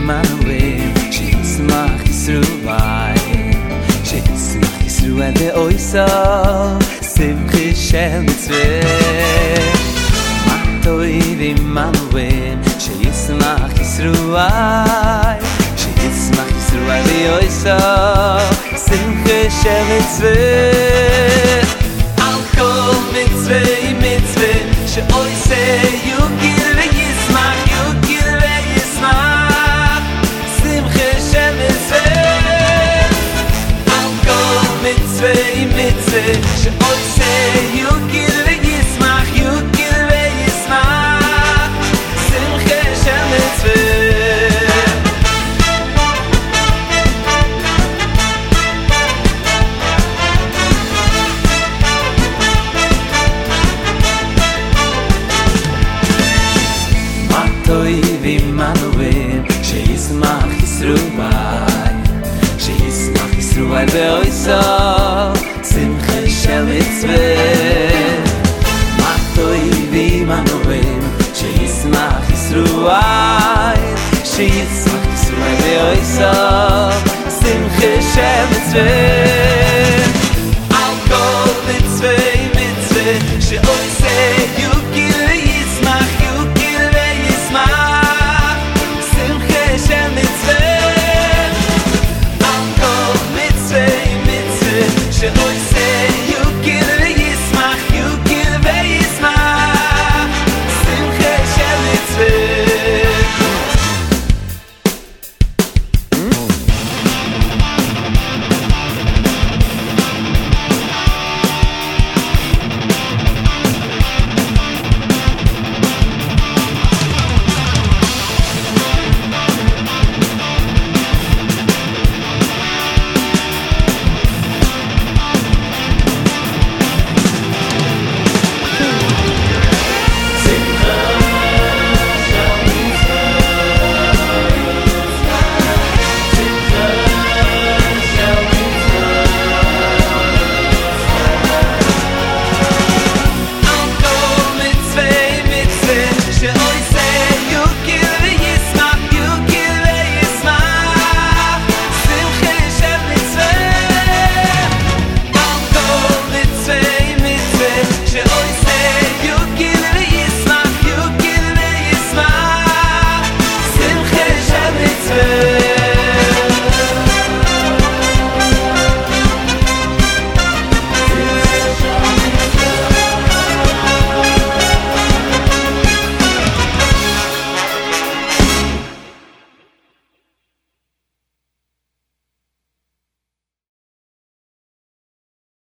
ועמנואל, שישמח ישראל, שישמח ישראל באויסו, שמחי של מצווה. מה טוב עמנואל, שישמח ישראל, שישמח ישראל באויסו, שמחי של מצווה. על כל מצווה מצווה, שאויסה יוקיר וישמח, יוקיר וישמח, שמחה של מצווה. על כל מצווה מצווה, שאויסה יוקיר וישמח, יוקיר וישמח, שמחה של מצווה. טוב עמנואל, שישמח ישראל, שישמח ישראל באויסו, שמחה של מצווה. מה טוב עמנואל, שישמח ישראל, שישמח ישראל באויסו, שמחה של מצווה.